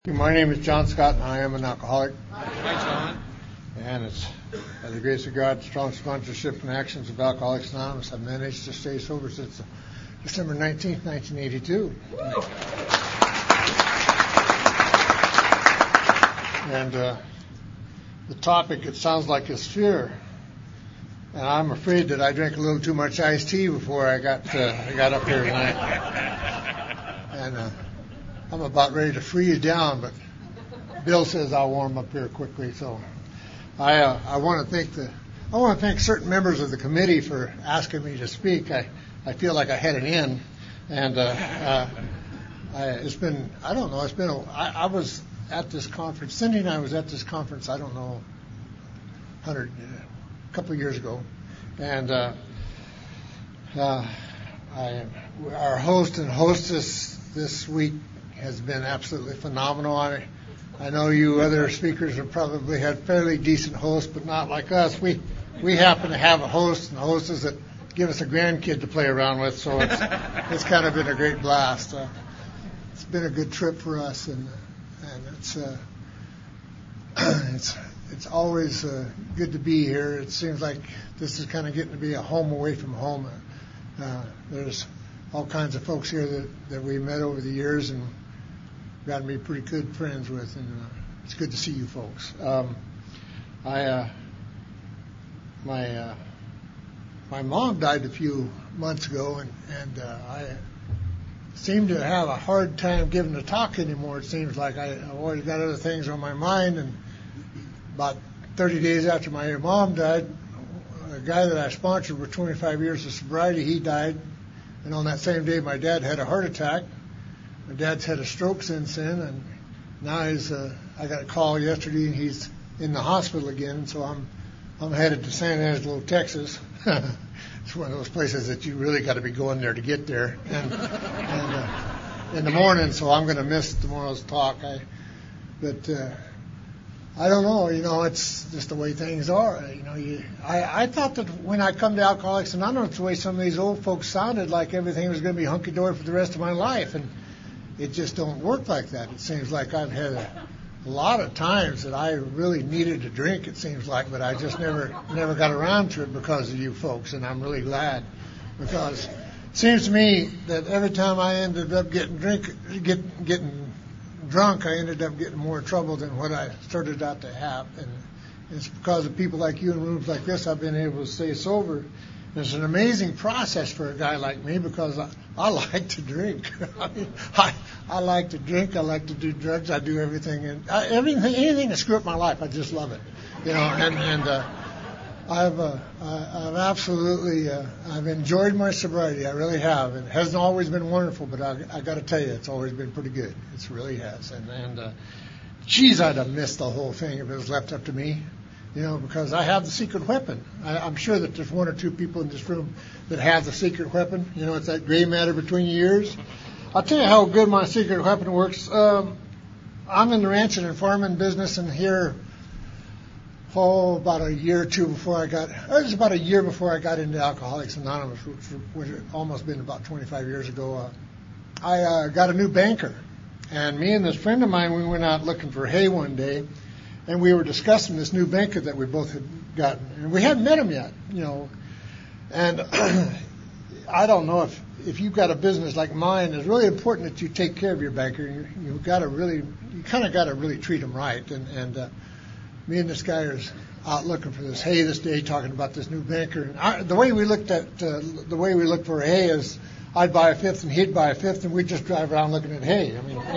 My name is John Scott, and I am an alcoholic. Hi, John. And it's by the grace of God, strong sponsorship and actions of Alcoholics Anonymous, I've managed to stay sober since December 19th, 1982. And the topic, it sounds like, is fear. And I'm afraid that I drank a little too much iced tea before I got up here tonight. And I'm about ready to freeze down, but Bill says I'll warm up here quickly. So I want to thank certain members of the committee for asking me to speak. I feel like I had an in, and I was at this conference. Cindy and I was at this conference. I don't know, a couple of years ago, and our host and hostess this week has been absolutely phenomenal. I know you other speakers have probably had fairly decent hosts, but not like us. We happen to have a host and hostess that give us a grandkid to play around with, so it's kind of been a great blast. It's been a good trip for us, and it's always good to be here. It seems like this is kind of getting to be a home away from home. There's all kinds of folks here that we met over the years and gotten to be pretty good friends with, and it's good to see you folks. My mom died a few months ago, and I seem to have a hard time giving a talk anymore. It seems like I've always got other things on my mind, and about 30 days after my mom died, a guy that I sponsored for 25 years of sobriety, he died, and on that same day my dad had a heart attack. My dad's had a stroke since then, and now I got a call yesterday, and he's in the hospital again. So I'm headed to San Angelo, Texas. It's one of those places that you really got to be going there to get there. And in the morning, so I'm going to miss tomorrow's talk. But I don't know. It's just the way things are. I thought that when I come to Alcoholics Anonymous, the way some of these old folks sounded, like everything was going to be hunky dory for the rest of my life, and it just don't work like that. It seems like I've had a lot of times that I really needed to drink, it seems like, but I just never got around to it because of you folks, and I'm really glad, because it seems to me that every time I ended up getting drunk, I ended up getting more trouble than what I started out to have, and it's because of people like you in rooms like this I've been able to stay sober. It's an amazing process for a guy like me, because I like to drink. I like to drink. I like to do drugs. I do everything, and anything to screw up my life. I just love it, And I've absolutely I've enjoyed my sobriety. I really have. It hasn't always been wonderful, but I got to tell you, it's always been pretty good. It really has. And geez, I'd have missed the whole thing if it was left up to me. Because I have the secret weapon. I'm sure that there's one or two people in this room that have the secret weapon. It's that gray matter between your ears. I'll tell you how good my secret weapon works. I'm in the ranching and farming business, and here, about a year or two before it was about a year before I got into Alcoholics Anonymous, which had almost been about 25 years ago, I got a new banker. And me and this friend of mine, we went out looking for hay one day, and we were discussing this new banker that we both had gotten. And we hadn't met him yet, And I don't know if you've got a business like mine, it's really important that you take care of your banker. You kind of got to really treat him right. And me and this guy are out looking for this hay this day, talking about this new banker. And the way we looked for hay is I'd buy a fifth and he'd buy a fifth, and we'd just drive around looking at hay.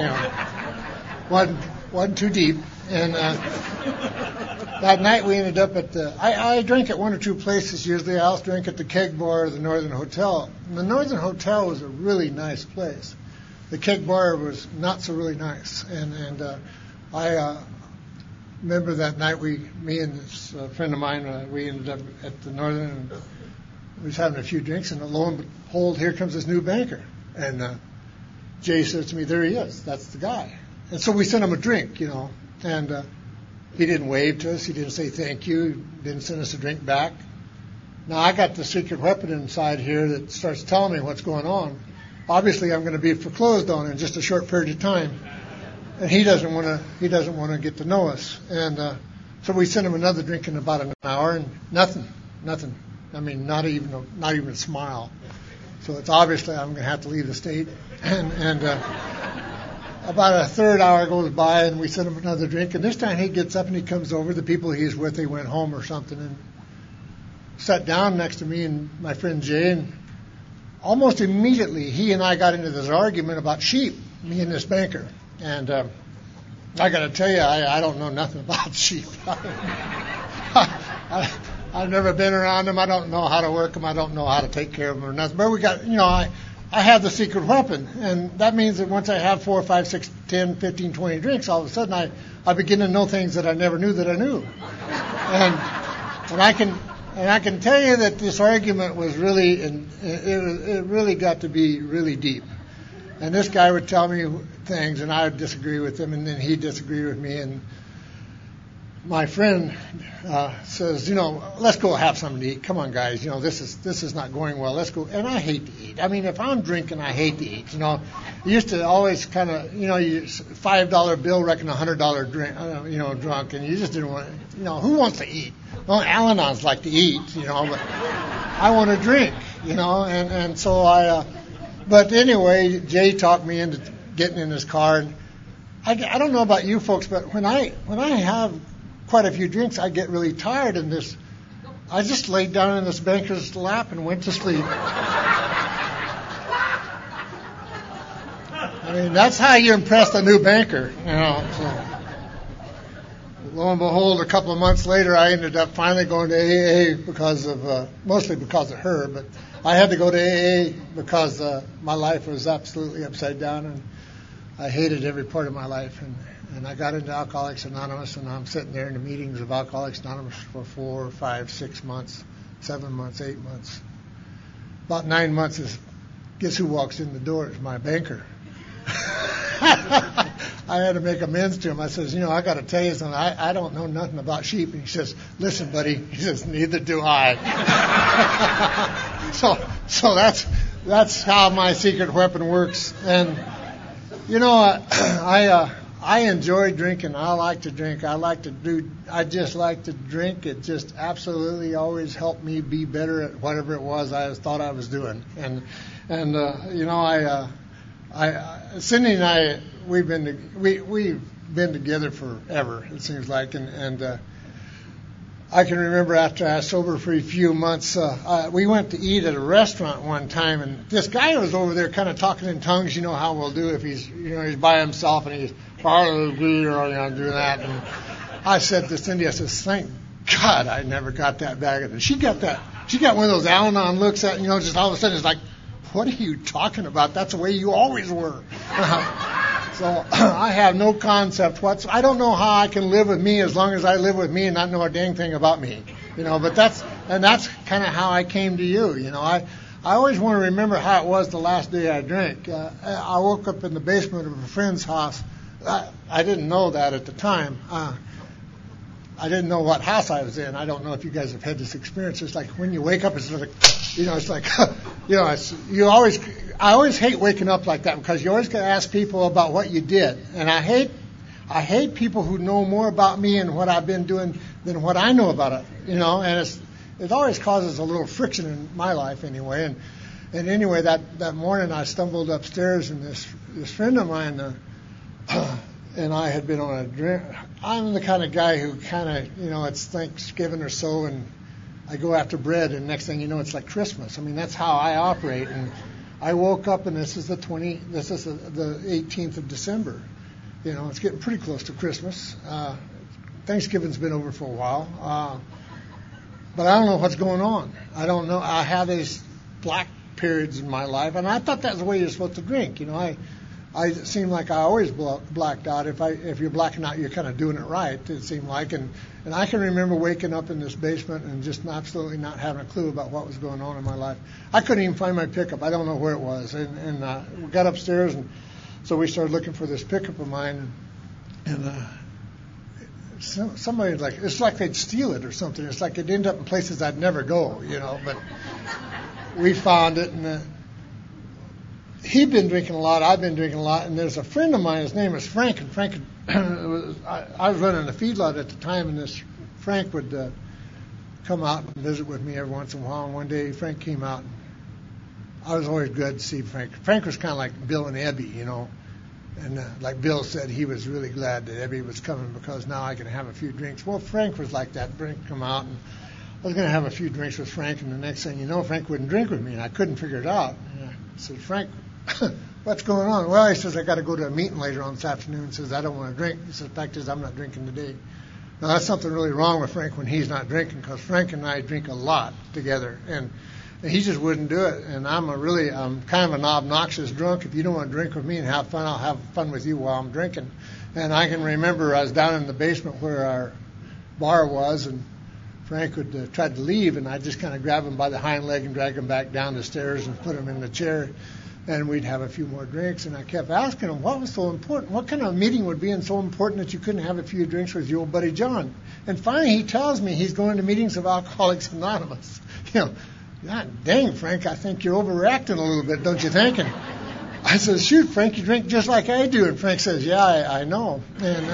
Wasn't too deep. And that night we ended up at I drink at one or two places usually. I also drink at the Keg Bar or the Northern Hotel. And the Northern Hotel was a really nice place. The Keg Bar was not so really nice. And I remember that night me and this friend of mine, we ended up at the Northern, and we was having a few drinks, and lo and behold, here comes this new banker. And Jay says to me, there he is. That's the guy. And so we sent him a drink, and he didn't wave to us. He didn't say thank you. He didn't send us a drink back. Now, I got the secret weapon inside here that starts telling me what's going on. Obviously, I'm going to be foreclosed on in just a short period of time. and he doesn't want to get to know us. And so we sent him another drink in about an hour, and nothing. I mean, not even a smile. So it's obviously I'm going to have to leave the state. And about a third hour goes by, and we send him another drink. And this time he gets up and he comes over. The people he's with, they went home or something, and sat down next to me and my friend Jay. And almost immediately, he and I got into this argument about sheep, me and this banker. And I got to tell you, I don't know nothing about sheep. I've never been around them. I don't know how to work them. I don't know how to take care of them or nothing. But we got, I have the secret weapon. And that means that once I have 4, 5, 6, 10, 15, 20 drinks, all of a sudden I begin to know things that I never knew that I knew. And I can tell you that this argument was really, it really got to be really deep. And this guy would tell me things, and I would disagree with him, and then he'd disagree with me. And my friend says, let's go have something to eat. Come on, guys. This is not going well. Let's go. And I hate to eat. I mean, if I'm drinking, I hate to eat. You used to always kind of, $5 bill, reckon $100 drink, drunk, and you just didn't want to, who wants to eat? Well, Al-Anons like to eat, but I want to drink, and so but anyway, Jay talked me into getting in his car. And I don't know about you folks, but when I have quite a few drinks, I get really tired, and I just laid down in this banker's lap and went to sleep. I mean, that's how you impress a new banker, so. Lo and behold, a couple of months later, I ended up finally going to AA mostly because of her, but I had to go to AA because my life was absolutely upside down, and I hated every part of my life. And I got into Alcoholics Anonymous, and I'm sitting there in the meetings of Alcoholics Anonymous for 4, 5, 6 months, 7 months, 8 months. About 9 months guess who walks in the door? It's my banker. I had to make amends to him. I says, I got to tell you something. I don't know nothing about sheep. And he says, listen, buddy. He says, neither do I. So that's how my secret weapon works. And I enjoy drinking. I like to drink. I just like to drink. It just absolutely always helped me be better at whatever it was I thought I was doing. And Cindy and I, we've been together forever, it seems like, and I can remember after I was sober for a few months, we went to eat at a restaurant one time, and this guy was over there kind of talking in tongues. You know how we'll do if he's by himself and he's do that. And I said to Cindy, I said, thank God I never got that bag of it. She got one of those Al-Anon looks at, just all of a sudden it's like, what are you talking about? That's the way you always were. So I have no concept I don't know how I can live with me as long as I live with me and not know a dang thing about me. But that's kind of how I came to you. I always want to remember how it was the last day I drank. I woke up in the basement of a friend's house. I didn't know that at the time. I didn't know what house I was in. I don't know if you guys have had this experience. It's like when you wake up, it's like, it's like, I always hate waking up like that because you always got to ask people about what you did. And I hate people who know more about me and what I've been doing than what I know about it, and it always causes a little friction in my life anyway. And anyway, that morning I stumbled upstairs and this friend of mine, and I had been on a drink. I'm the kind of guy who kind of, it's Thanksgiving or so, and I go after bread, and next thing you know, it's like Christmas. I mean, that's how I operate. And I woke up, and this is the 18th of December. It's getting pretty close to Christmas. Thanksgiving's been over for a while, but I don't know what's going on. I don't know. I have these black periods in my life, and I thought that's the way you're supposed to drink. I seem like I always blacked out. If you're blacking out, you're kind of doing it right, it seemed like. And I can remember waking up in this basement and just absolutely not having a clue about what was going on in my life. I couldn't even find my pickup. I don't know where it was. And we got upstairs, and so we started looking for this pickup of mine. And somebody, it's like they'd steal it or something. It's like it'd end up in places I'd never go, But we found it, and he'd been drinking a lot, I've been drinking a lot, and there's a friend of mine, his name is Frank, and Frank, I was running a feedlot at the time, and this Frank would come out and visit with me every once in a while, and one day Frank came out, and I was always glad to see Frank. Frank was kind of like Bill and Ebby, and like Bill said, he was really glad that Ebby was coming because now I can have a few drinks. Well, Frank was like that. Frank come out, and I was going to have a few drinks with Frank, and the next thing you know, Frank wouldn't drink with me, and I couldn't figure it out. And I said, Frank, what's going on? Well, he says, I got to go to a meeting later on this afternoon. He says, I don't want to drink. He says, the fact is, I'm not drinking today. Now, that's something really wrong with Frank when he's not drinking, because Frank and I drink a lot together, and he just wouldn't do it. And I'm kind of an obnoxious drunk. If you don't want to drink with me and have fun, I'll have fun with you while I'm drinking. And I can remember I was down in the basement where our bar was, and Frank would try to leave, and I'd just kind of grab him by the hind leg and drag him back down the stairs and put him in the chair, and we'd have a few more drinks. And I kept asking him, what was so important? What kind of meeting would be so important that you couldn't have a few drinks with your old buddy John? And finally he tells me he's going to meetings of Alcoholics Anonymous. God dang, Frank, I think you're overreacting a little bit, don't you think? And I said, shoot, Frank, you drink just like I do. And Frank says, yeah, I know. And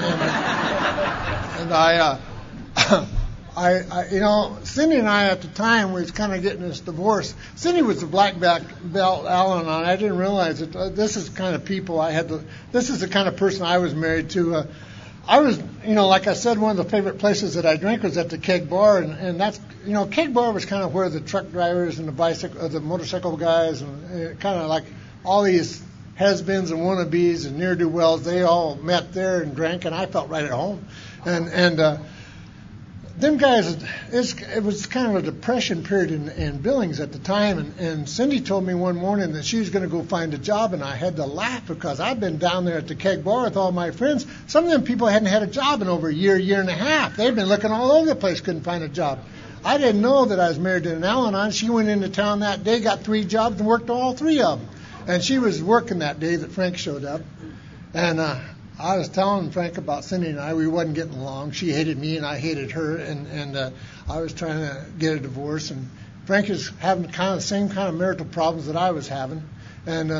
Cindy and I at the time was kind of getting this divorce. Cindy was a black belt Al-Anon. I didn't realize that this is the kind of people this is the kind of person I was married to. I was, like I said, one of the favorite places that I drank was at the Keg Bar, and that's, Keg Bar was kind of where the truck drivers and the motorcycle guys and kind of like all these has-beens and wannabes and ne'er-do-wells, they all met there and drank, and I felt right at home. And them guys, it was kind of a depression period in Billings at the time, and Cindy told me one morning that she was going to go find a job, and I had to laugh because I'd been down there at the Keg Bar with all my friends. Some of them people hadn't had a job in over a year and a half. They'd been looking all over the place, couldn't find a job. I didn't know that I was married to an Al-Anon. She went into town that day, got 3 jobs, and worked all 3 of them. And she was working that day that Frank showed up, and I was telling Frank about Cindy and I. We wasn't getting along. She hated me and I hated her, and I was trying to get a divorce. And Frank is having kind of the same kind of marital problems that I was having. And,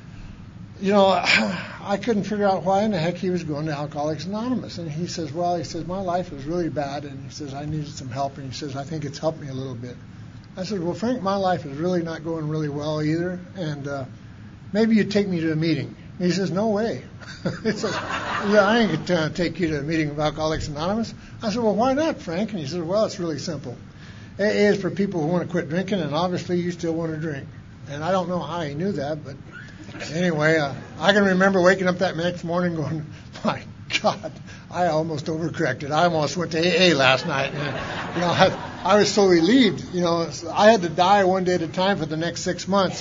I couldn't figure out why in the heck he was going to Alcoholics Anonymous. And he says, my life was really bad. And he says, I needed some help. And he says, I think it's helped me a little bit. I said, well, Frank, my life is really not going really well either. And maybe you'd take me to a meeting. He says, no way. He says, I ain't going to take you to a meeting of Alcoholics Anonymous. I said, well, why not, Frank? And he says, well, it's really simple. AA is for people who want to quit drinking, and obviously you still want to drink. And I don't know how he knew that, but anyway, I can remember waking up that next morning going, my God, I almost overcorrected. I almost went to AA last night. And, I was so relieved. I had to die one day at a time for the next 6 months.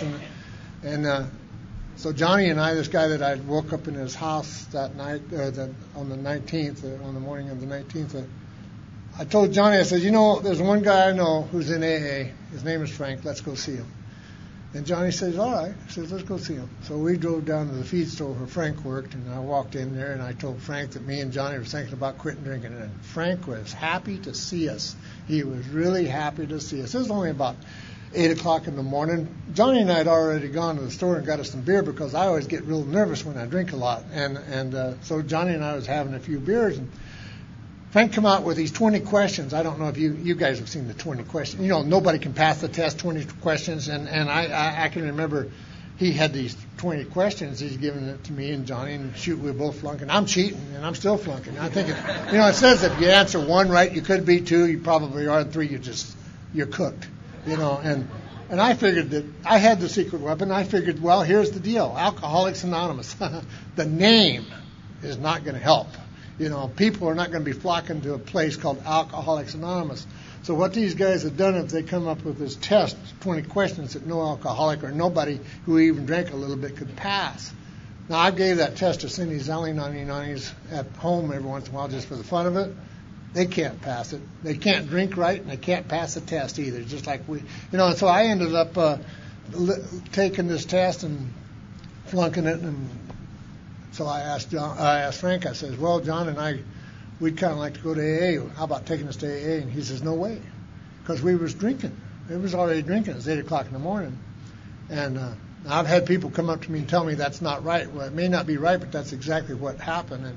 So Johnny and I, this guy that I woke up in his house that night, on the 19th, on the morning of the 19th, I told Johnny, I said, there's one guy I know who's in AA. His name is Frank. Let's go see him. And Johnny says, all right. He says, let's go see him. So we drove down to the feed store where Frank worked, and I walked in there, and I told Frank that me and Johnny were thinking about quitting drinking. And Frank was happy to see us. He was really happy to see us. It was only about 8 o'clock in the morning. Johnny and I had already gone to the store and got us some beer because I always get real nervous when I drink a lot. And so Johnny and I was having a few beers, and Frank come out with these 20 questions. I don't know if you guys have seen the 20 questions. Nobody can pass the test, 20 questions. And I can remember he had these 20 questions. He's giving it to me and Johnny, and shoot, we were both flunking. I'm cheating, and I'm still flunking. I think, it says if you answer 1 right, you could be 2. You probably are 3. You're cooked. And I figured that I had the secret weapon. I figured, well, here's the deal. Alcoholics Anonymous. The name is not going to help. People are not going to be flocking to a place called Alcoholics Anonymous. So what these guys have done is they come up with this test, 20 questions that no alcoholic or nobody who even drank a little bit could pass. Now, I gave that test to Cindy's Al-Anoni's at home every once in a while just for the fun of it. They can't pass it. They can't drink right, and they can't pass the test either, just like we. And so I ended up taking this test and flunking it. And so I asked Frank, I says, well, John and I, we'd kind of like to go to AA. How about taking us to AA? And he says, no way, because we was drinking. It was already drinking. It was 8 o'clock in the morning. And I've had people come up to me and tell me that's not right. Well, it may not be right, but that's exactly what happened.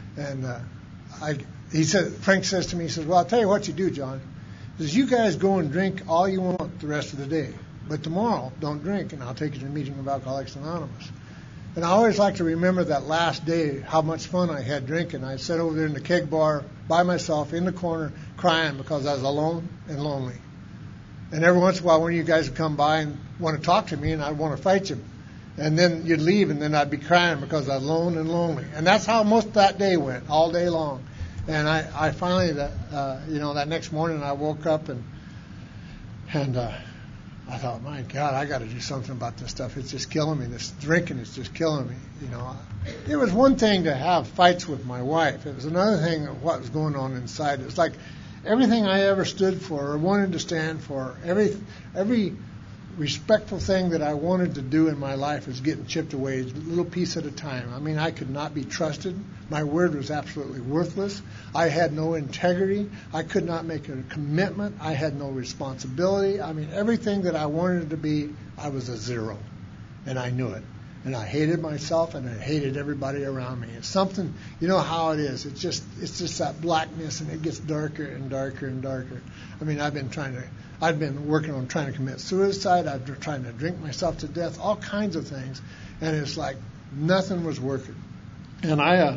Frank says to me, he says, well, I'll tell you what you do, John. He says, you guys go and drink all you want the rest of the day. But tomorrow, don't drink, and I'll take you to the meeting of Alcoholics Anonymous. And I always like to remember that last day, how much fun I had drinking. I sat over there in the keg bar by myself in the corner crying because I was alone and lonely. And every once in a while, one of you guys would come by and want to talk to me, and I'd want to fight you. And then you'd leave, and then I'd be crying because I was alone and lonely. And that's how most of that day went, all day long. And I finally, that next morning, I woke up and I thought, my God, I got to do something about this stuff. It's just killing me. This drinking is just killing me. It was one thing to have fights with my wife. It was another thing of what was going on inside. It was like everything I ever stood for or wanted to stand for, every respectful thing that I wanted to do in my life was getting chipped away a little piece at a time. I mean, I could not be trusted. My word was absolutely worthless. I had no integrity. I could not make a commitment. I had no responsibility. I mean, everything that I wanted to be, I was a zero. And I knew it. And I hated myself, and I hated everybody around me. It's something, you know how it is. It's just that blackness, and it gets darker and darker and darker. I mean, I've been working on trying to commit suicide. I've been trying to drink myself to death, all kinds of things. And it's like nothing was working. And I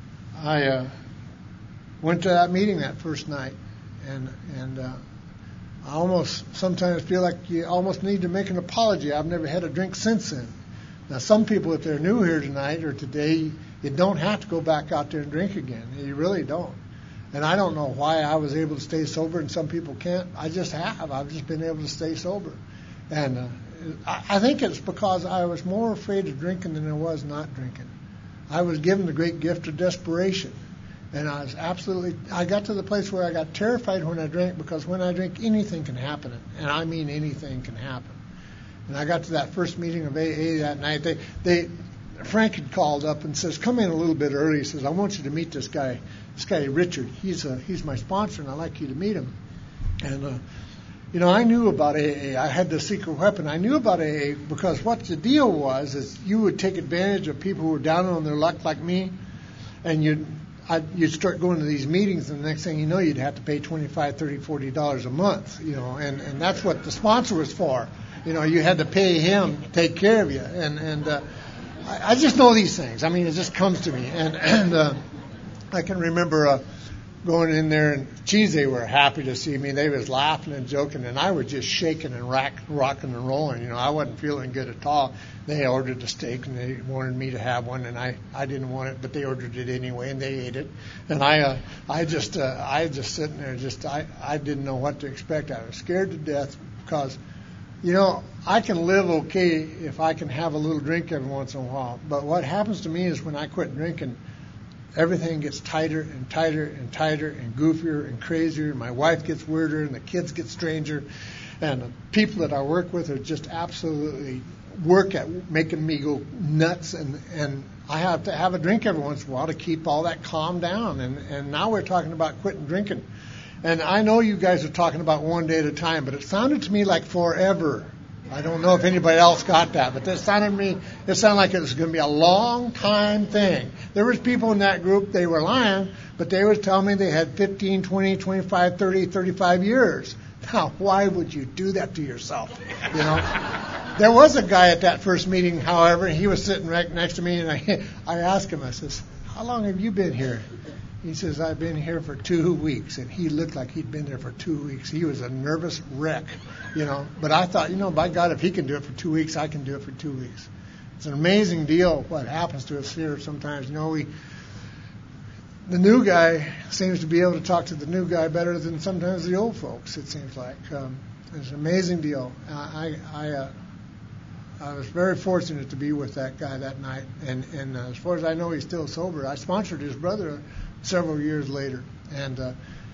went to that meeting that first night, and I almost sometimes feel like you almost need to make an apology. I've never had a drink since then. Now, some people, if they're new here tonight or today, you don't have to go back out there and drink again. You really don't. And I don't know why I was able to stay sober and some people can't. I just have. I've just been able to stay sober. And I think it's because I was more afraid of drinking than I was not drinking. I was given the great gift of desperation. And I got to the place where I got terrified when I drank, because when I drink, anything can happen. And I mean anything can happen. And I got to that first meeting of AA that night. Frank had called up and says, come in a little bit early. He says, I want you to meet this guy Richard. He's my sponsor, and I'd like you to meet him. And, I knew about AA. I had the secret weapon. I knew about AA because what the deal was is you would take advantage of people who were down on their luck like me, and you'd start going to these meetings, and the next thing you know, you'd have to pay $25, $30, $40 a month, and that's what the sponsor was for. You had to pay him to take care of you. And I just know these things. I mean, it just comes to me. And I can remember going in there, and, geez, they were happy to see me. They was laughing and joking, and I was just shaking and rocking and rolling. I wasn't feeling good at all. They ordered a steak, and they wanted me to have one, and I didn't want it, but they ordered it anyway, and they ate it. And I just sitting there, I didn't know what to expect. I was scared to death because I can live okay if I can have a little drink every once in a while. But what happens to me is when I quit drinking, everything gets tighter and tighter and tighter and goofier and crazier. My wife gets weirder and the kids get stranger. And the people that I work with are just absolutely work at making me go nuts. And I have to have a drink every once in a while to keep all that calm down. And now we're talking about quitting drinking. And I know you guys are talking about one day at a time, but it sounded to me like forever. I don't know if anybody else got that, but it sounded like it was going to be a long time thing. There was people in that group, they were lying, but they would tell me they had 15, 20, 25, 30, 35 years. Now, why would you do that to yourself? There was a guy at that first meeting, however, he was sitting right next to me, and I asked him, I says, how long have you been here? He says, I've been here for 2 weeks. And he looked like he'd been there for 2 weeks. He was a nervous wreck, But I thought, by God, if he can do it for 2 weeks, I can do it for 2 weeks. It's an amazing deal what happens to us here sometimes. The new guy seems to be able to talk to the new guy better than sometimes the old folks, it seems like. It's an amazing deal. I was very fortunate to be with that guy that night. And as far as I know, he's still sober. I sponsored his brother several years later. And,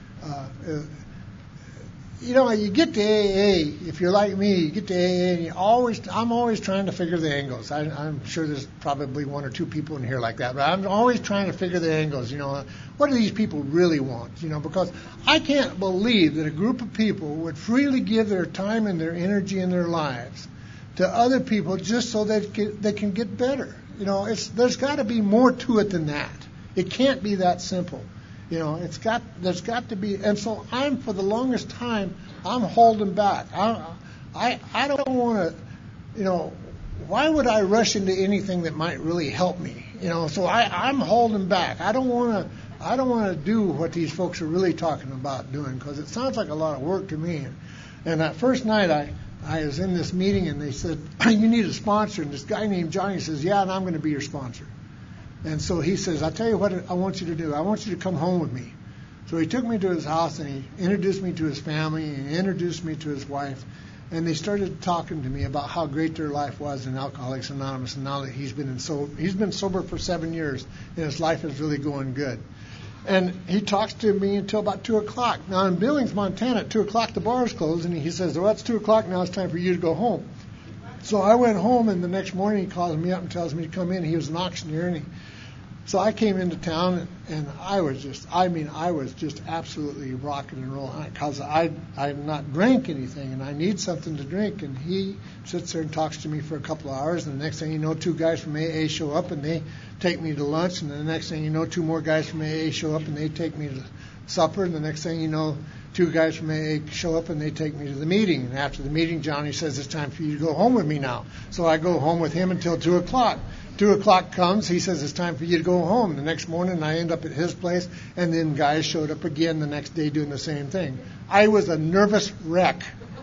you get to AA, if you're like me, you get to AA, and I'm always trying to figure the angles. I'm sure there's probably one or two people in here like that, but I'm always trying to figure the angles. What do these people really want? Because I can't believe that a group of people would freely give their time and their energy and their lives to other people just so that they can get better. There's got to be more to it than that. It can't be that simple. There's got to be, and so for the longest time, I'm holding back. I don't want to, why would I rush into anything that might really help me? So I'm holding back. I don't want to do what these folks are really talking about doing, because it sounds like a lot of work to me. And that first night I was in this meeting, and they said, you need a sponsor. And this guy named Johnny says, yeah, and I'm going to be your sponsor. And so he says, I'll tell you what I want you to do. I want you to come home with me. So he took me to his house, and he introduced me to his family, and he introduced me to his wife. And they started talking to me about how great their life was in Alcoholics Anonymous, and now that he's been sober for 7 years, and his life is really going good. And he talks to me until about 2 o'clock. Now, in Billings, Montana, at 2 o'clock, the bar is closed, and he says, well, it's 2 o'clock now. It's time for you to go home. So I went home, and the next morning he calls me up and tells me to come in. He was an auctioneer, so I came into town, and I was just absolutely rocking and rolling, because I've not drank anything, and I need something to drink. And he sits there and talks to me for a couple of hours, and the next thing you know, 2 guys from AA show up, and they take me to lunch, and the next thing you know, 2 more guys from AA show up, and they take me to supper, and the next thing you know, 2 guys from AA show up, and they take me to the meeting. And after the meeting, Johnny says, it's time for you to go home with me now. So I go home with him until 2 o'clock. 2 o'clock comes, he says, it's time for you to go home. The next morning, I end up at his place, and then guys showed up again the next day doing the same thing. I was a nervous wreck.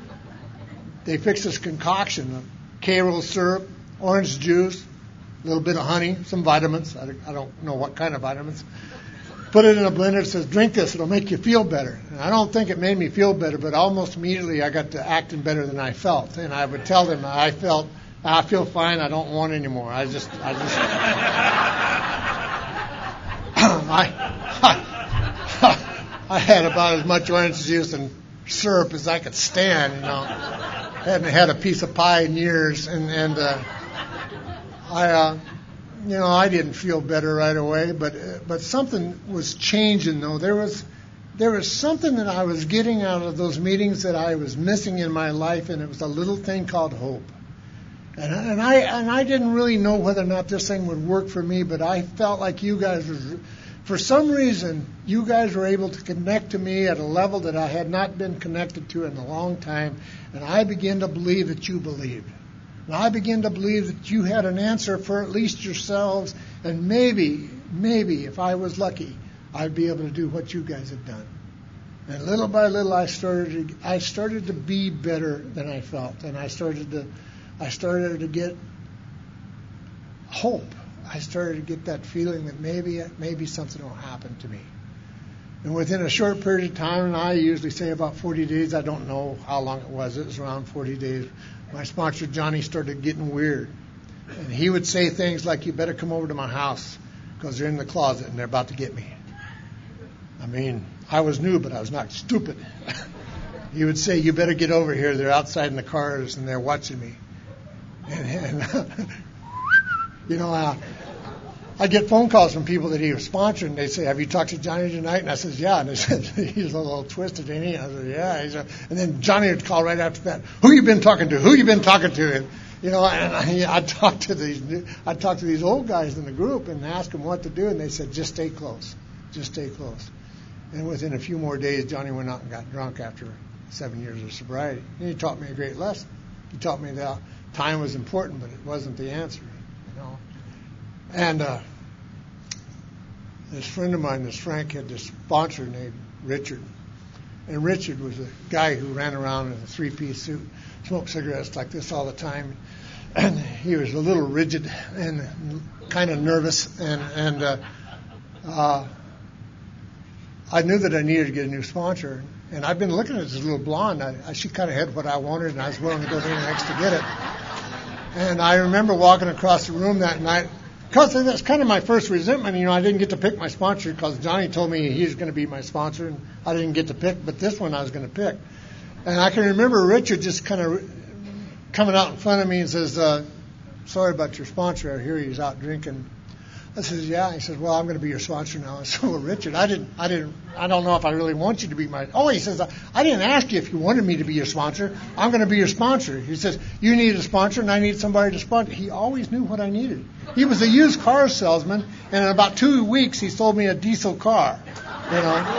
They fixed this concoction of K-roll syrup, orange juice, a little bit of honey, some vitamins. I don't know what kind of vitamins. Put it in a blender. It says, drink this. It'll make you feel better. And I don't think it made me feel better, but almost immediately I got to acting better than I felt. And I would tell them I feel fine. I don't want any more. I had about as much orange juice and syrup as I could stand. Hadn't had a piece of pie in years, and I didn't feel better right away. But something was changing, though. There was something that I was getting out of those meetings that I was missing in my life, and it was a little thing called hope. And I didn't really know whether or not this thing would work for me, but I felt like you guys for some reason, you guys were able to connect to me at a level that I had not been connected to in a long time, and I began to believe that you believed. And I began to believe that you had an answer for at least yourselves, and maybe, if I was lucky, I'd be able to do what you guys have done. And little by little, I started to be better than I felt, and I started to get hope. I started to get that feeling that maybe something will happen to me. And within a short period of time, and I usually say about 40 days, I don't know how long it was around 40 days, my sponsor Johnny started getting weird. And he would say things like, you better come over to my house because they're in the closet and they're about to get me. I mean, I was new, but I was not stupid. He would say, you better get over here. They're outside in the cars and they're watching me. And I get phone calls from people that he was sponsoring. They say, have you talked to Johnny tonight? And I said, yeah. And they said, he's a little twisted, ain't he? I said, yeah. And then Johnny would call right after that. Who you been talking to? Who you been talking to? And, I'd talk to these old guys in the group and ask them what to do. And they said, just stay close. Just stay close. And within a few more days, Johnny went out and got drunk after 7 years of sobriety. And he taught me a great lesson. He taught me that time was important, but it wasn't the answer. And this friend of mine, this Frank, had this sponsor named Richard. And Richard was a guy who ran around in a 3-piece suit, smoked cigarettes like this all the time. And he was a little rigid and kind of nervous. And I knew that I needed to get a new sponsor. And I've been looking at this little blonde. She kind of had what I wanted, and I was willing to go to the next to get it. And I remember walking across the room that night. Because that's kind of my first resentment. I didn't get to pick my sponsor because Johnny told me he was going to be my sponsor, and I didn't get to pick, but this one I was going to pick. And I can remember Richard just kind of coming out in front of me and says, sorry about your sponsor. I hear he's out drinking. I says, yeah. He says, well, I'm going to be your sponsor now. I said, well, Richard, I don't know if I really want you to be my. Oh, he says, I didn't ask you if you wanted me to be your sponsor. I'm going to be your sponsor. He says, you need a sponsor, and I need somebody to sponsor. He always knew what I needed. He was a used car salesman, and in about 2 weeks, he sold me a diesel car. You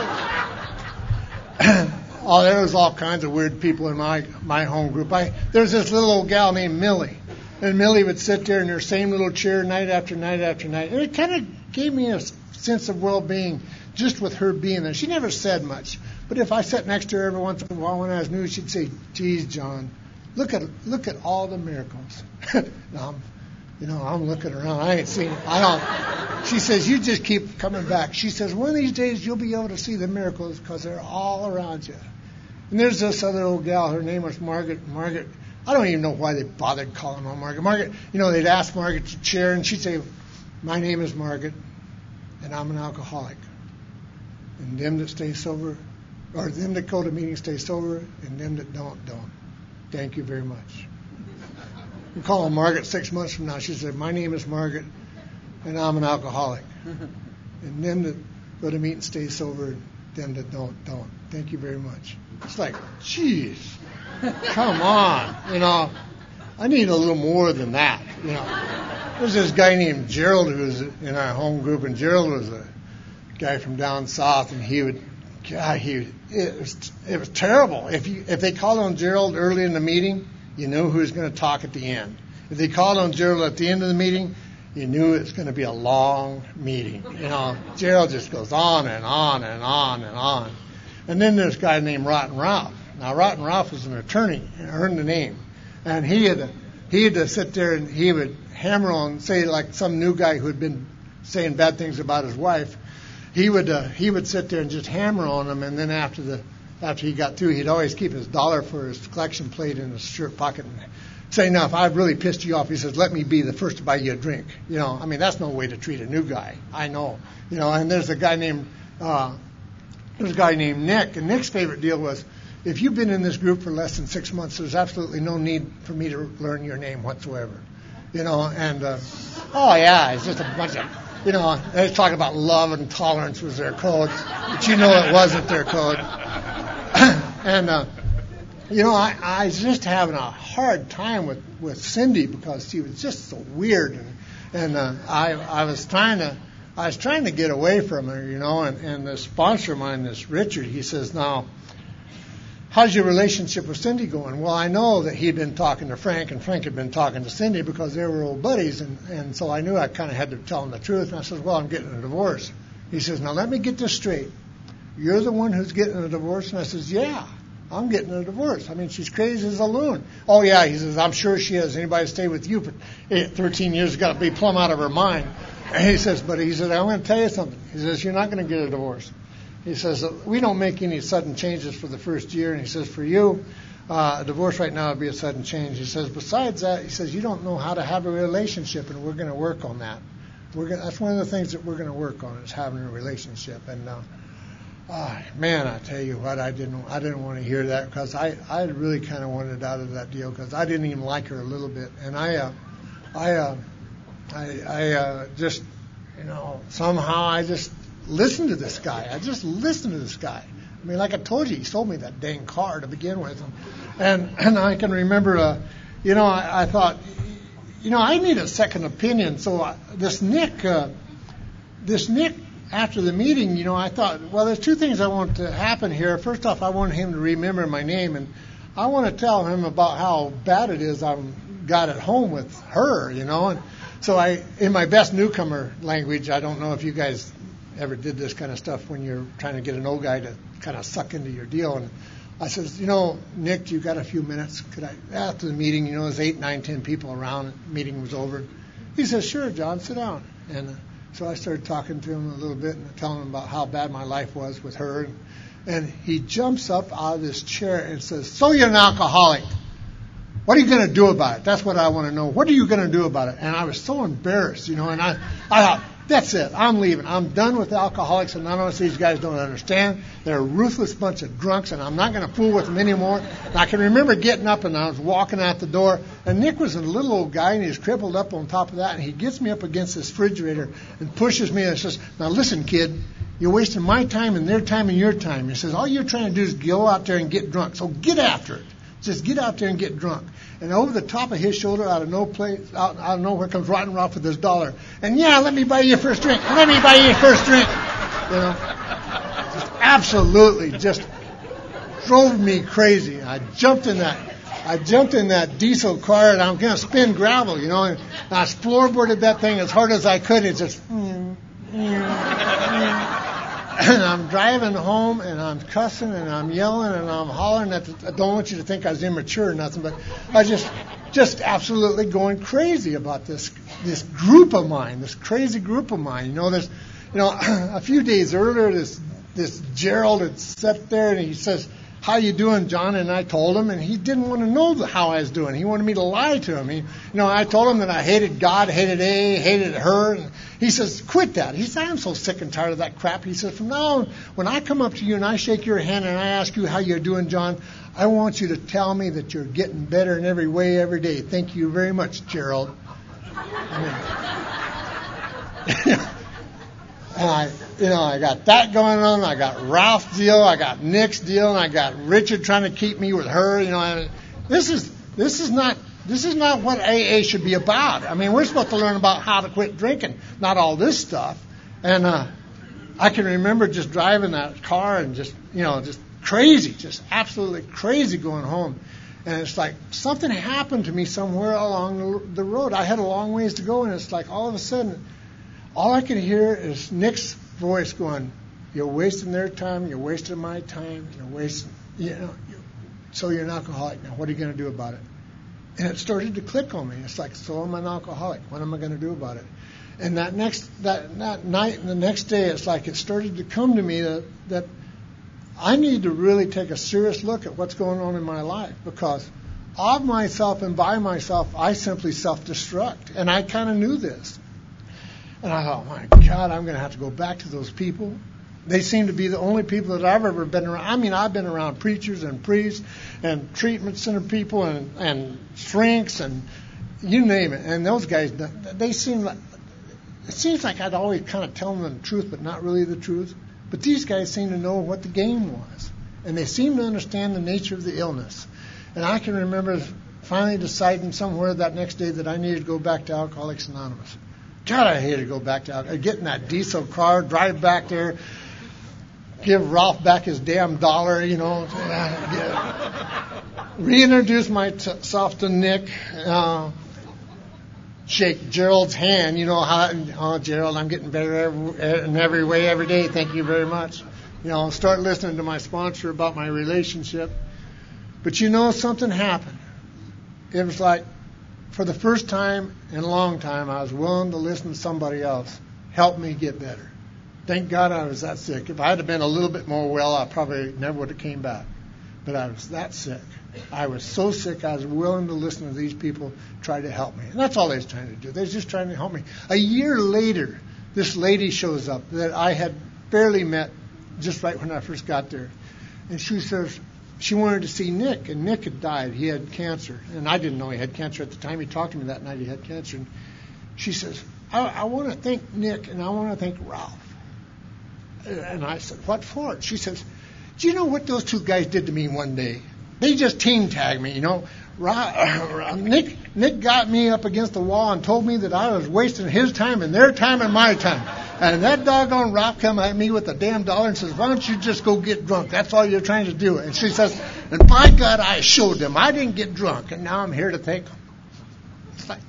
know. Oh, there was all kinds of weird people in my home group. There's this little old gal named Millie. And Millie would sit there in her same little chair night after night after night. And it kind of gave me a sense of well-being just with her being there. She never said much. But if I sat next to her every once in a while when I was new, she'd say, geez, John, look at all the miracles. Now, I'm looking around. I ain't seen it. She says, you just keep coming back. She says, one of these days you'll be able to see the miracles because they're all around you. And there's this other old gal. Her name was Margaret. Margaret. I don't even know why they bothered calling her Margaret. Margaret, they'd ask Margaret to chair, and she'd say, my name is Margaret, and I'm an alcoholic. And them that stay sober, or them that go to meetings stay sober, and them that don't. Thank you very much. We call her Margaret 6 months from now. She said, my name is Margaret, and I'm an alcoholic. And them that go to meetings stay sober, and them that don't. Thank you very much. It's like, geez. Come on, I need a little more than that, There's this guy named Gerald who was in our home group, and Gerald was a guy from down south, and it was terrible. If they called on Gerald early in the meeting, you knew who was going to talk at the end. If they called on Gerald at the end of the meeting, you knew it was going to be a long meeting. Gerald just goes on and on and on and on. And then there's a guy named Rotten Ralph. Now, Rotten Ralph was an attorney and earned the name. And he had to sit there and he would hammer on, say, like some new guy who had been saying bad things about his wife. He would sit there and just hammer on him. And then after he got through, he'd always keep his dollar for his collection plate in his shirt pocket and say, now, if I've really pissed you off, he says, let me be the first to buy you a drink. That's no way to treat a new guy. I know. And there's a guy named Nick. And Nick's favorite deal was, if you've been in this group for less than 6 months, there's absolutely no need for me to learn your name whatsoever. It's just a bunch of, they was talking about love and tolerance was their code, but it wasn't their code. And, I was just having a hard time with Cindy because she was just so weird. And I was trying to get away from her, and the sponsor of mine, this Richard, he says, now, how's your relationship with Cindy going? Well, I know that he'd been talking to Frank, and Frank had been talking to Cindy because they were old buddies, and so I knew I kind of had to tell him the truth. And I said, well, I'm getting a divorce. He says, now let me get this straight. You're the one who's getting a divorce? And I says, yeah, I'm getting a divorce. She's crazy as a loon. Oh, yeah, he says, I'm sure she is. Anybody stay with you for 13 years has got to be plumb out of her mind. And he says, I'm going to tell you something. He says, you're not going to get a divorce. He says, we don't make any sudden changes for the first year. And he says, for you, a divorce right now would be a sudden change. He says, besides that, he says, you don't know how to have a relationship, and we're going to work on that. That's one of the things that we're going to work on is having a relationship. And, man, I tell you what, I didn't want to hear that because I really kind of wanted out of that deal because I didn't even like her a little bit. And I just, somehow I just listened to this guy. Like I told you, he sold me that dang car to begin with. And I can remember, I thought, I need a second opinion. So this Nick, after the meeting, I thought, well, there's two things I want to happen here. First off, I want him to remember my name, and I want to tell him about how bad it is I've got at home with her, And so in my best newcomer language, I don't know if you guys ever did this kind of stuff when you're trying to get an old guy to kind of suck into your deal. And I says, Nick, you got a few minutes? Could I, after the meeting, there's 8, 9, 10 people around, the meeting was over. He says, sure, John, sit down. And so I started talking to him a little bit and telling him about how bad my life was with her. And he jumps up out of this chair and says, so you're an alcoholic. What are you going to do about it? That's what I want to know. What are you going to do about it? And I was so embarrassed, and I thought, That's it. I'm leaving. I'm done with Alcoholics Anonymous. These guys don't understand. They're a ruthless bunch of drunks, and I'm not going to fool with them anymore. And I can remember getting up, and I was walking out the door, and Nick was a little old guy, and he was crippled up on top of that, and he gets me up against this refrigerator and pushes me and says, now listen, kid, you're wasting my time and their time and your time. He says, all you're trying to do is go out there and get drunk, so get after it. Just get out there and get drunk. And over the top of his shoulder, out of nowhere, comes Rotten Ralph with his dollar. And yeah, let me buy you your first drink. Let me buy you your first drink. You know, just absolutely just drove me crazy. I jumped in that diesel car, and I'm going to spin gravel, you know. And I floorboarded that thing as hard as I could. It's just. And I'm driving home, and I'm cussing, and I'm yelling, and I'm hollering. I don't want you to think I was immature or nothing, but I just absolutely going crazy about this group of mine, this crazy group of mine. You know, a few days earlier, this Gerald had sat there, and he says, how you doing, John? And I told him, and he didn't want to know how I was doing. He wanted me to lie to him. I told him that I hated God, hated AA, hated her. And he says, quit that. He says, I'm so sick and tired of that crap. He says, from now on, when I come up to you and I shake your hand and I ask you how you're doing, John, I want you to tell me that you're getting better in every way every day. Thank you very much, Gerald. And I got that going on. I got Ralph's deal. I got Nick's deal, and I got Richard trying to keep me with her. This is not what AA should be about. I mean, we're supposed to learn about how to quit drinking, not all this stuff. And I can remember just driving that car and just crazy, just absolutely crazy going home. And it's like something happened to me somewhere along the road. I had a long ways to go, and it's like all of a sudden, all I could hear is Nick's voice going, you're wasting their time, you're wasting my time, you're wasting, so you're an alcoholic now. What are you going to do about it? And it started to click on me. It's like, so I'm an alcoholic. What am I going to do about it? And that night and the next day, it's like it started to come to me that I need to really take a serious look at what's going on in my life, because of myself and by myself, I simply self-destruct. And I kind of knew this. And I thought, my God, I'm going to have to go back to those people. They seem to be the only people that I've ever been around. I mean, I've been around preachers and priests and treatment center people and shrinks and you name it. And those guys, they seem like, it seems like I'd always kind of tell them the truth, but not really the truth. But these guys seem to know what the game was. And they seem to understand the nature of the illness. And I can remember finally deciding somewhere that next day that I needed to go back to Alcoholics Anonymous. God, I hated to go back to get in that diesel car, drive back there, give Ralph back his damn dollar, reintroduce myself to Nick, shake Gerald's hand, Gerald, I'm getting better in every way every day. Thank you very much. Start listening to my sponsor about my relationship. But something happened. It was like, for the first time in a long time, I was willing to listen to somebody else help me get better. Thank God I was that sick. If I had been a little bit more well, I probably never would have came back. But I was that sick. I was so sick, I was willing to listen to these people try to help me. And that's all they was trying to do. They was just trying to help me. A year later, this lady shows up that I had barely met just right when I first got there. And she says, she wanted to see Nick, and Nick had died. He had cancer, and I didn't know he had cancer at the time. He talked to me that night he had cancer. And she says, I want to thank Nick, and I want to thank Ralph. And I said, what for? She says, do you know what those two guys did to me one day? They just team tagged me, Nick got me up against the wall and told me that I was wasting his time and their time and my time. And that doggone Ralph come at me with a damn dollar and says, why don't you just go get drunk? That's all you're trying to do. And she says, and by God, I showed them. I didn't get drunk, and now I'm here to thank them. It's like,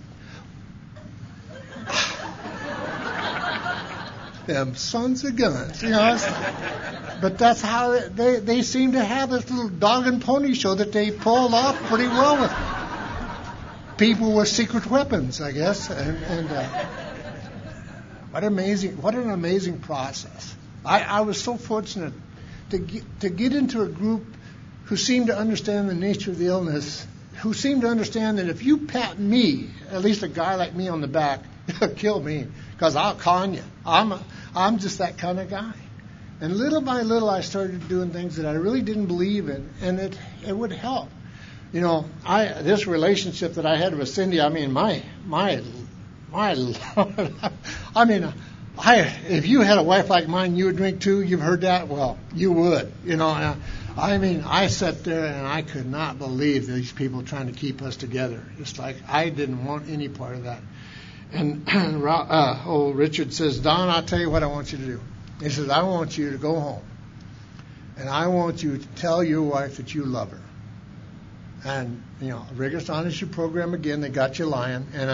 them sons of guns, But that's how they seem to have this little dog and pony show that they pulled off pretty well with people with secret weapons, I guess. And what an amazing process. I was so fortunate to get into a group who seemed to understand the nature of the illness, who seemed to understand that if you pat me, at least a guy like me on the back, it'll kill me. because I'll con you. I'm just that kind of guy. And little by little, I started doing things that I really didn't believe in, and it would help. You know, this relationship that I had with Cindy, I mean, my Lord, I mean, if you had a wife like mine, you would drink too. You've heard that? Well, you would. You know, I mean, I sat there and I could not believe these people trying to keep us together. It's like I didn't want any part of that. And old Richard says, Don, I'll tell you what I want you to do. He says, I want you to go home, and I want you to tell your wife that you love her. And, you know, rigorous honesty program again, they got you lying. And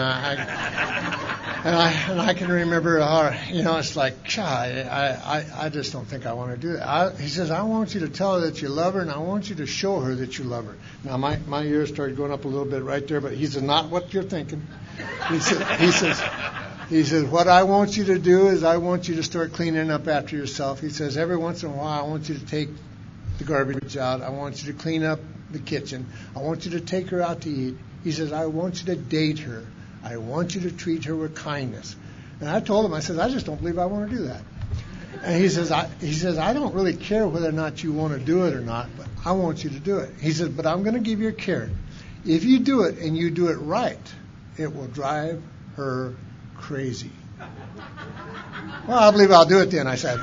I can remember, you know, it's like, I just don't think I want to do that. He says, I want you to tell her that you love her, and I want you to show her that you love her. Now, my ears started going up a little bit right there, but he said, not what you're thinking. He says, what I want you to do is I want you to start cleaning up after yourself. He says, every once in a while, I want you to take the garbage out. I want you to clean up the kitchen. I want you to take her out to eat. He says, I want you to date her. I want you to treat her with kindness. And I told him, I said, I just don't believe I want to do that. And he says, I don't really care whether or not you want to do it or not, but I want you to do it. He says, but I'm going to give you a carrot. If you do it and you do it right, it will drive her crazy. Well, I believe I'll do it then, I said.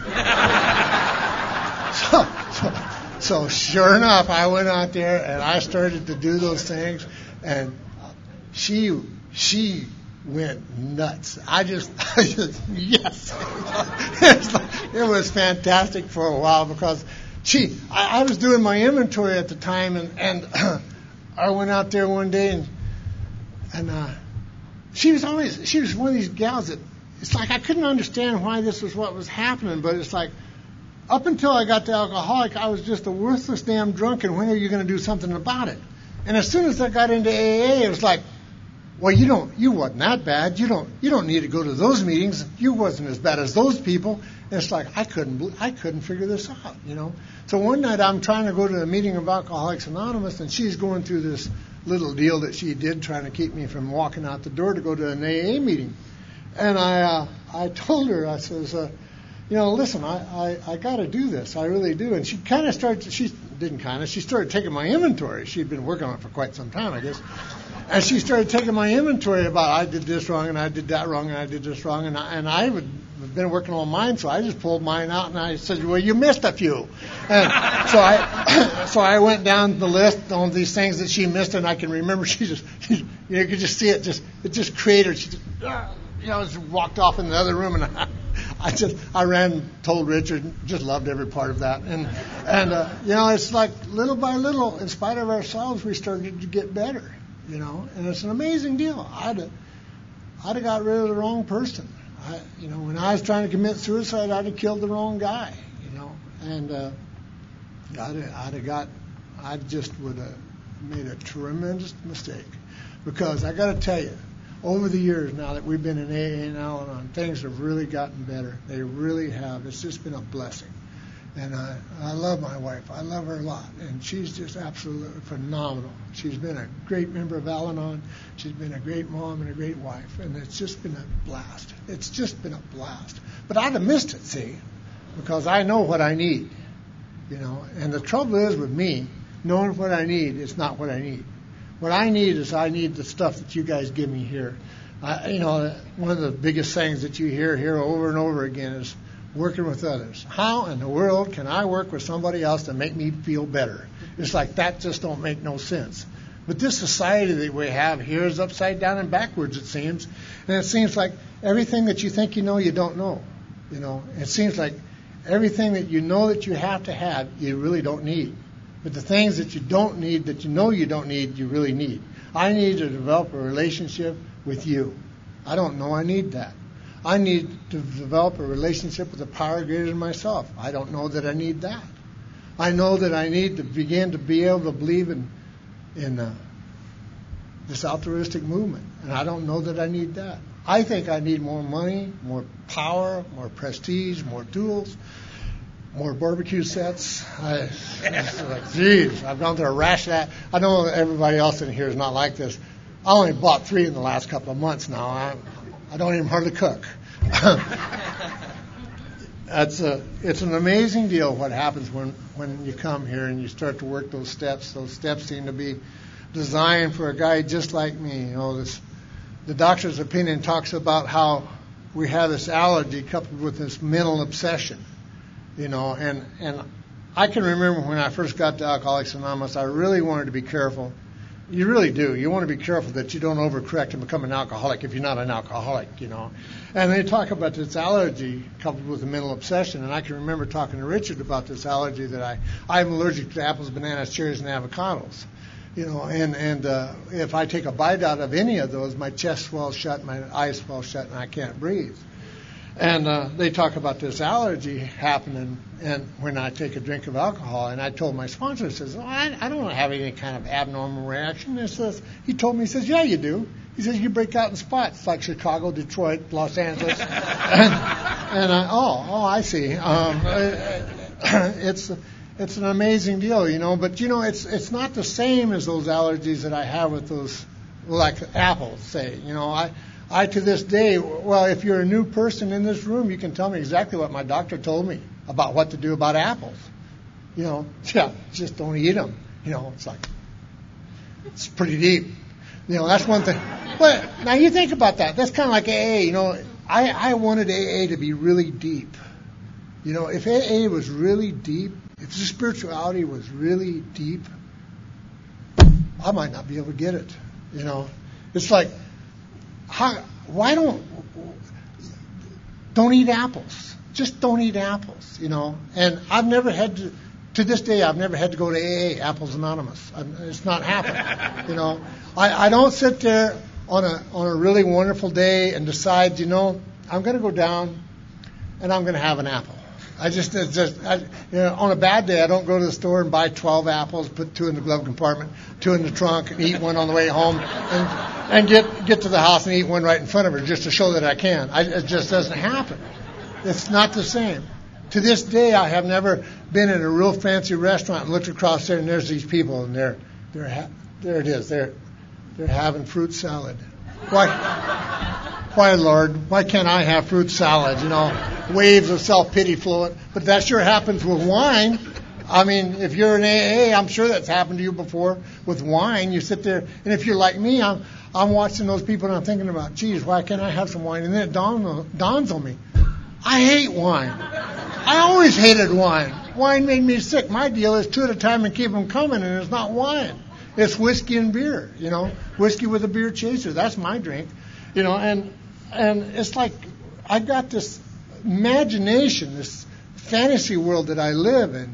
So sure enough, I went out there and I started to do those things, and she went nuts. I just yes. It was fantastic for a while because I was doing my inventory at the time, and I went out there one day and she was one of these gals that it's like I couldn't understand why this was what was happening, but it's like up until I got to alcoholic, I was just a worthless damn drunk, and when are you going to do something about it? And as soon as I got into AA, it was like, well, you wasn't that bad. You don't need to go to those meetings. You wasn't as bad as those people. And it's like I couldn't figure this out, you know. So one night I'm trying to go to a meeting of Alcoholics Anonymous, and she's going through this little deal that she did trying to keep me from walking out the door to go to an AA meeting. And I told her, I says, you know, listen, I got to do this. I really do. And she started taking my inventory. She'd been working on it for quite some time, I guess. And she started taking my inventory about I did this wrong and I did that wrong and I did this wrong. And I had been working on mine, so I just pulled mine out and I said, well, you missed a few. And so I went down the list on these things that she missed, and I can remember you could just see it just cratered. She just walked off in the other room, and I ran and told Richard, just loved every part of that. And you know, it's like little by little, in spite of ourselves, we started to get better, you know, and it's an amazing deal. I'd have got rid of the wrong person. When I was trying to commit suicide, I'd have killed the wrong guy, you know, and I just would have made a tremendous mistake, because I got to tell you, over the years now that we've been in AA and Al-Anon, things have really gotten better. They really have. It's just been a blessing. And I love my wife. I love her a lot. And she's just absolutely phenomenal. She's been a great member of Al-Anon. She's been a great mom and a great wife. And it's just been a blast. It's just been a blast. But I'd have missed it, see, because I know what I need, you know. And the trouble is with me, knowing what I need is not what I need. What I need is the stuff that you guys give me here. One of the biggest things that you hear over and over again is working with others. How in the world can I work with somebody else to make me feel better? It's like that just don't make no sense. But this society that we have here is upside down and backwards, it seems. And it seems like everything that you think you know, you don't know. You know, it seems like everything that you know that you have to have, you really don't need. But the things that you don't need, that you know you don't need, you really need. I need to develop a relationship with you. I don't know I need that. I need to develop a relationship with a power greater than myself. I don't know that I need that. I know that I need to begin to be able to believe in this altruistic movement. And I don't know that I need that. I think I need more money, more power, more prestige, more tools, more barbecue sets. It's like, geez, I've gone through a rash of that. I know everybody else in here is not like this. I only bought 3 in the last couple of months now. I don't even hardly cook. It's an amazing deal what happens when you come here and you start to work those steps. Those steps seem to be designed for a guy just like me. The doctor's opinion talks about how we have this allergy coupled with this mental obsession, and I can remember when I first got to Alcoholics Anonymous, I really wanted to be careful. You really do. You want to be careful that you don't overcorrect and become an alcoholic if you're not an alcoholic, And they talk about this allergy coupled with a mental obsession. And I can remember talking to Richard about this allergy that I'm allergic to apples, bananas, cherries, and avocados. And if I take a bite out of any of those, my chest swells shut, my eyes swell shut, and I can't breathe. And they talk about this allergy happening and when I take a drink of alcohol. And I told my sponsor, I says, I don't have any kind of abnormal reaction. He told me, he says, yeah, you do. He says, you break out in spots like Chicago, Detroit, Los Angeles. I see. It's an amazing deal, But, it's not the same as those allergies that I have with those, like apples, say. I to this day, well, if you're a new person in this room, you can tell me exactly what my doctor told me about what to do about apples. Just don't eat them. It's pretty deep. That's one thing. But now you think about that. That's kind of like AA. I wanted AA to be really deep. If AA was really deep, if the spirituality was really deep, I might not be able to get it. It's like, why don't eat apples? Just don't eat apples, And I've never had to this day, I've never had to go to AA, Apples Anonymous. It's not happened, I don't sit there on a really wonderful day and decide, I'm going to go down and I'm going to have an apple. On a bad day, I don't go to the store and buy 12 apples, put 2 in the glove compartment, 2 in the trunk, and eat one on the way home, and get to the house and eat one right in front of her just to show that I can. It just doesn't happen. It's not the same. To this day, I have never been in a real fancy restaurant and looked across there and there's these people and there it is. They're having fruit salad. Why, Lord? Why can't I have fruit salad? Waves of self-pity flowing. But that sure happens with wine. I mean, if you're an AA, I'm sure that's happened to you before with wine. You sit there, and if you're like me, I'm watching those people and I'm thinking about, geez, why can't I have some wine? And then it dawns on me. I hate wine. I always hated wine. Wine made me sick. My deal is 2 at a time and keep them coming, and it's not wine. It's whiskey and beer, whiskey with a beer chaser. That's my drink, and it's like I got this imagination, this fantasy world that I live in.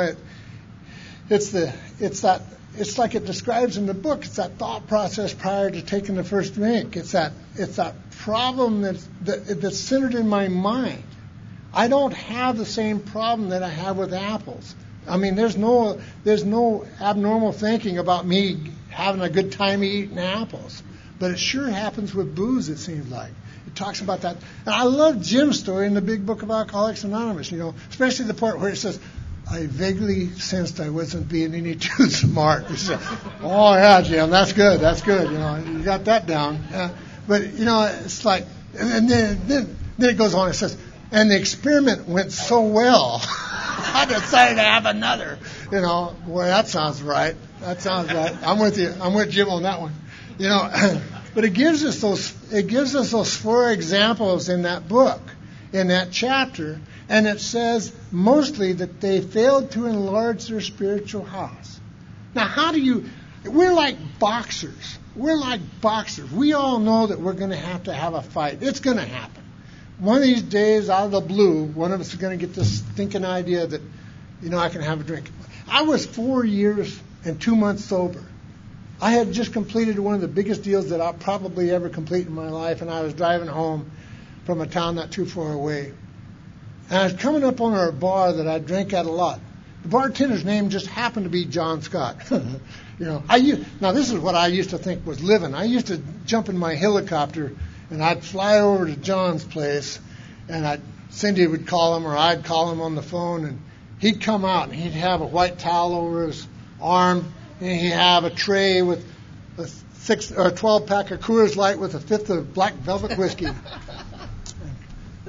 It's like it describes in the book. It's that thought process prior to taking the first drink. It's that problem that's centered in my mind. I don't have the same problem that I have with apples. I mean, there's no abnormal thinking about me having a good time eating apples. But it sure happens with booze, it seems like. It talks about that. And I love Jim's story in the Big Book of Alcoholics Anonymous, especially the part where it says, I vaguely sensed I wasn't being any too smart. He said, oh, yeah, Jim, that's good. You got that down. But, it's like, and then it goes on, it says, and the experiment went so well, I decided to have another. Well, that sounds right. I'm with you. I'm with Jim on that one. But it gives us those 4 examples in that book, in that chapter, and it says mostly that they failed to enlarge their spiritual house. Now, we're like boxers. We all know that we're going to have a fight. It's going to happen. One of these days, out of the blue, one of us is going to get this thinking idea that, I can have a drink. I was 4 years and 2 months sober. I had just completed one of the biggest deals that I'll probably ever complete in my life, and I was driving home from a town not too far away. And I was coming up on a bar that I drank at a lot. The bartender's name just happened to be John Scott. Now this is what I used to think was living. I used to jump in my helicopter and I'd fly over to John's place, and Cindy would call him or I'd call him on the phone, and he'd come out and he'd have a white towel over his arm, and he'd have a tray with a 6 or 12 pack of Coors Light with a 5th of black velvet whiskey.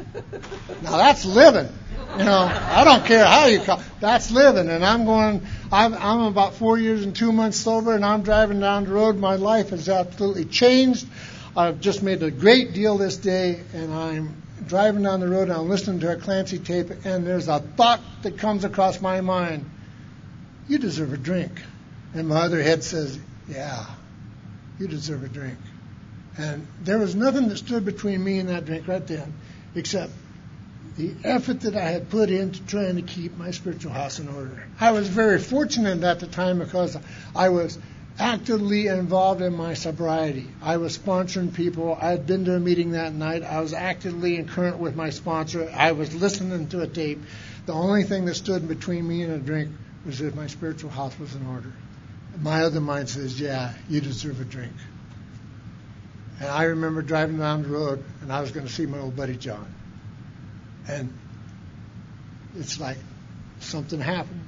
Now that's living. I don't care how you call it. That's living. And I'm about 4 years and 2 months sober, and I'm driving down the road. My life has absolutely changed. I've just made a great deal this day, and I'm driving down the road, and I'm listening to a Clancy tape, and there's a thought that comes across my mind. You deserve a drink. And my other head says, yeah, you deserve a drink. And there was nothing that stood between me and that drink right then, except the effort that I had put into trying to keep my spiritual house in order. I was very fortunate at the time because I was actively involved in my sobriety. I was sponsoring people. I had been to a meeting that night. I was actively in current with my sponsor. I was listening to a tape. The only thing that stood between me and a drink was that my spiritual house was in order. My other mind says, yeah, you deserve a drink. And I remember driving down the road, and I was going to see my old buddy John. And it's like something happened.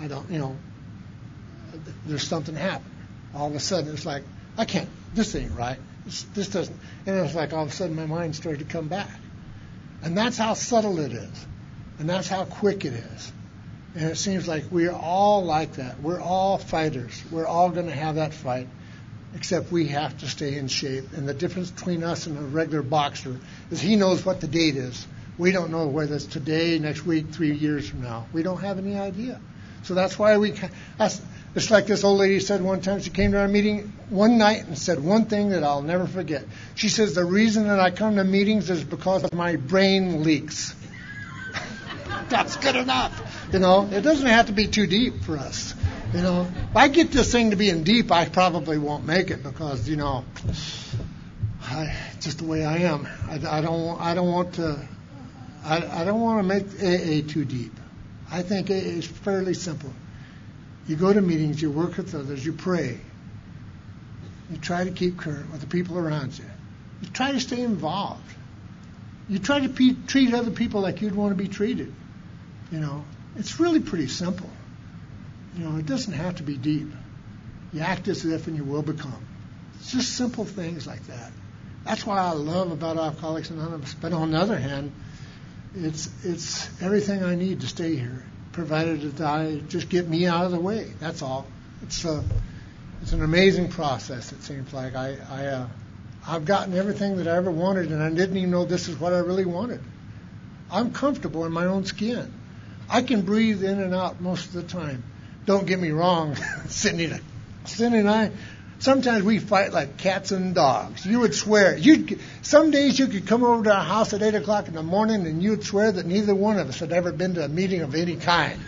There's something happened. All of a sudden, it's like, this ain't right. This doesn't. And it's like all of a sudden my mind started to come back. And that's how subtle it is. And that's how quick it is. And it seems like we're all like that. We're all fighters. We're all going to have that fight, except we have to stay in shape. And the difference between us and a regular boxer is he knows what the date is. We don't know whether it's today, next week, 3 years from now. We don't have any idea. So that's why it's like this old lady said one time. She came to our meeting one night and said one thing that I'll never forget. She says, the reason that I come to meetings is because of my brain leaks. That's good enough. It doesn't have to be too deep for us. If I get this thing to being deep, I probably won't make it because, just the way I am. I don't want to make AA too deep. I think AA is fairly simple. You go to meetings, you work with others, you pray. You try to keep current with the people around you. You try to stay involved. You try to treat other people like you'd want to be treated. It's really pretty simple. It doesn't have to be deep. You act as if and you will become. It's just simple things like that. That's what I love about Alcoholics Anonymous. But on the other hand, it's everything I need to stay here, provided that I just get me out of the way. That's all. It's an amazing process. It seems like I've gotten everything that I ever wanted, and I didn't even know this is what I really wanted. I'm comfortable in my own skin. I can breathe in and out most of the time. Don't get me wrong, Cindy and I. Sometimes we fight like cats and dogs. You would swear. Some days you could come over to our house at 8 o'clock in the morning and you would swear that neither one of us had ever been to a meeting of any kind.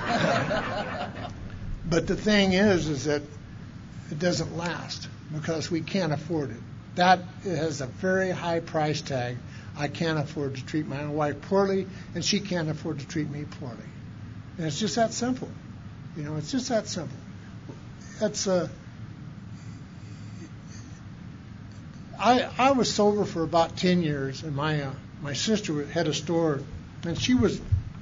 But the thing is that it doesn't last because we can't afford it. That has a very high price tag. I can't afford to treat my own wife poorly, and she can't afford to treat me poorly. And it's just that simple. It's just that simple. I was sober for about 10 years, and my sister had a store, and she was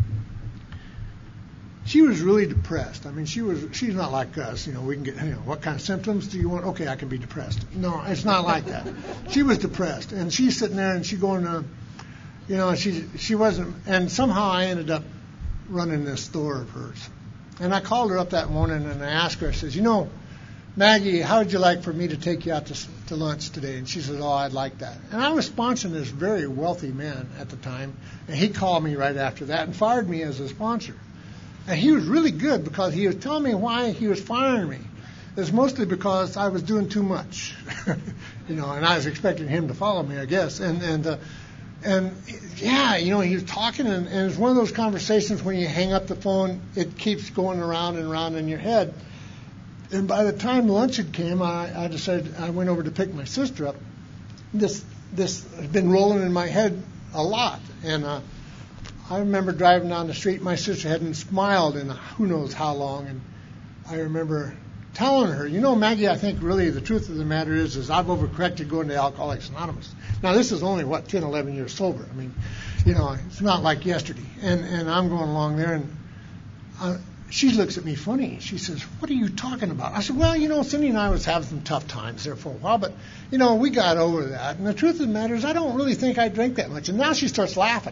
really depressed. I mean, she's not like us. We can get, what kind of symptoms do you want? Okay, I can be depressed. No, it's not like that. She was depressed, and she's sitting there, and she's going, she wasn't, and somehow I ended up running this store of hers. And I called her up that morning, and I asked her, I says, Maggie, how would you like for me to take you out to lunch today? And she said, I'd like that. And I was sponsoring this very wealthy man at the time, and he called me right after that and fired me as a sponsor. And he was really good because he was telling me why he was firing me. It was mostly because I was doing too much, and I was expecting him to follow me, I guess. And he was talking, and it's one of those conversations when you hang up the phone, it keeps going around and around in your head. And by the time lunch had came, I decided I went over to pick my sister up. This had been rolling in my head a lot, and I remember driving down the street. My sister hadn't smiled in who knows how long, and I remember telling her, Maggie, I think really the truth of the matter is I've overcorrected going to Alcoholics Anonymous. Now, this is only, 10, 11 years sober. I mean, it's not like yesterday. And I'm going along there, and she looks at me funny. She says, "What are you talking about?" I said, "Well, Cindy and I was having some tough times there for a while, but, we got over that. And the truth of the matter is I don't really think I drink that much." And now she starts laughing,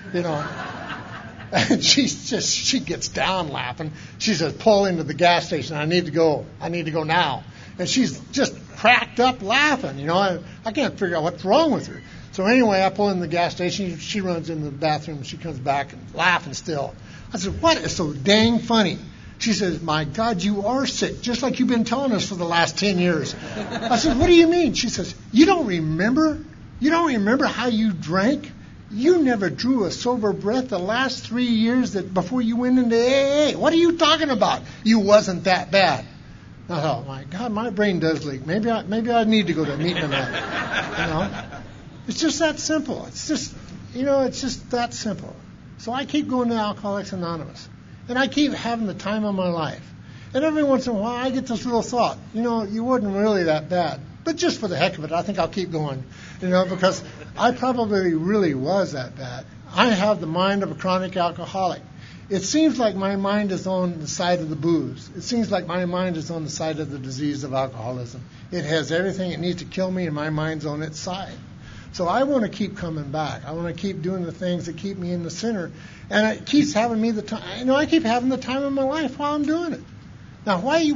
And she gets down laughing. She says, "Pull into the gas station. I need to go now." And she's just cracked up laughing. I can't figure out what's wrong with her. So anyway, I pull in the gas station. She runs into the bathroom. She comes back and laughing still. I said, "What is so dang funny?" She says, "My God, you are sick, just like you've been telling us for the last 10 years. I said, "What do you mean?" She says, "You don't remember? You don't remember how you drank? You never drew a sober breath the last 3 years before you went into AA. What are you talking about? You wasn't that bad." I thought, my God, my brain does leak. Maybe I need to go to a meeting tonight. It's just that simple. It's just that simple. So I keep going to Alcoholics Anonymous, and I keep having the time of my life. And every once in a while, I get this little thought, you wasn't really that bad. But just for the heck of it, I think I'll keep going, because I probably really was that bad. I have the mind of a chronic alcoholic. It seems like my mind is on the side of the booze. It seems like my mind is on the side of the disease of alcoholism. It has everything it needs to kill me, and my mind's on its side. So I want to keep coming back. I want to keep doing the things that keep me in the center, and it keeps having me the time. I keep having the time of my life while I'm doing it. Now, why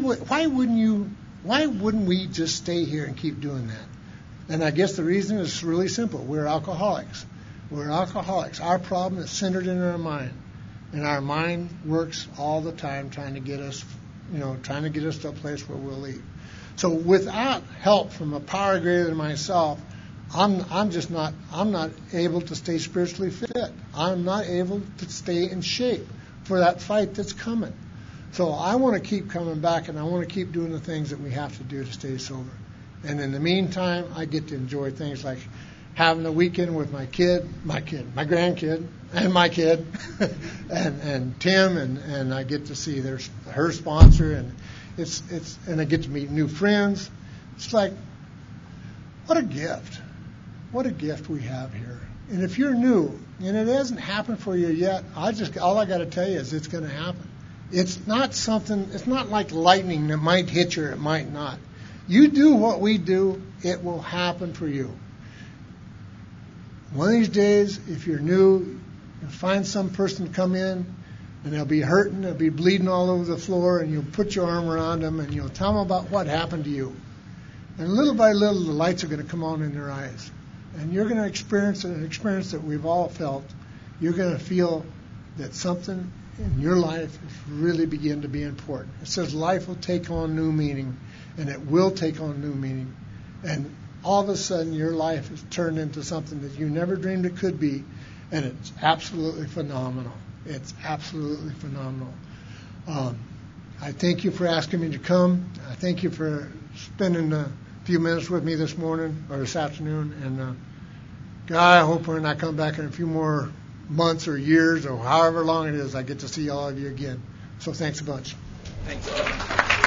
wouldn't we just stay here and keep doing that? And I guess the reason is really simple. We're alcoholics. We're alcoholics. Our problem is centered in our mind. And our mind works all the time trying to get us to a place where we'll leave. So without help from a power greater than myself, I'm not able to stay spiritually fit. I'm not able to stay in shape for that fight that's coming. So I want to keep coming back, and I want to keep doing the things that we have to do to stay sober. And in the meantime, I get to enjoy things like having a weekend with my grandkid, and my kid, and Tim, and I get to see her sponsor, and and I get to meet new friends. It's like, what a gift. What a gift we have here. And if you're new and it hasn't happened for you yet, all I got to tell you is it's going to happen. It's not like lightning that might hit you or it might not. You do what we do, it will happen for you. One of these days, if you're new, you'll find some person to come in, and they'll be hurting, they'll be bleeding all over the floor, and you'll put your arm around them, and you'll tell them about what happened to you. And little by little, the lights are going to come on in their eyes. And you're going to experience an experience that we've all felt. You're going to feel that something in your life is really begin to be important. It says life will take on new meaning, and it will take on new meaning. And all of a sudden, your life is turned into something that you never dreamed it could be, and it's absolutely phenomenal. It's absolutely phenomenal. I thank you for asking me to come. I thank you for spending a few minutes with me this morning or this afternoon. And God, I hope when I come back in a few more months or years or however long it is, I get to see all of you again. So thanks a bunch. Thanks.